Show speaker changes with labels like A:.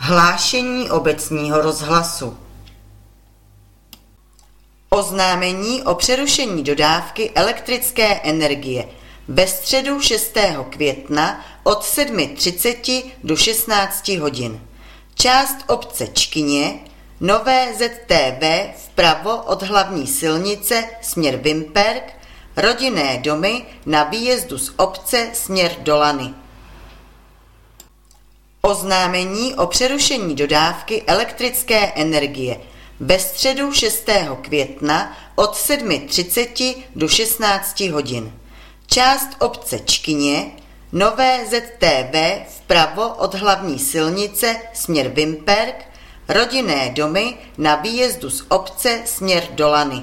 A: Hlášení obecního rozhlasu. Oznámení o přerušení dodávky elektrické energie ve středu 6. května od 7:30 do 16 hodin. Část obce Čkyně, Nové ZTV vpravo od hlavní silnice směr Vimperk, rodinné domy na výjezdu z obce směr Dolany. Oznámení o přerušení dodávky elektrické energie ve středu 6. května od 7:30 do 16 hodin. Část obce Čkyně, Nové ZTV vpravo od hlavní silnice směr Vimperk, rodinné domy na výjezdu z obce směr Dolany.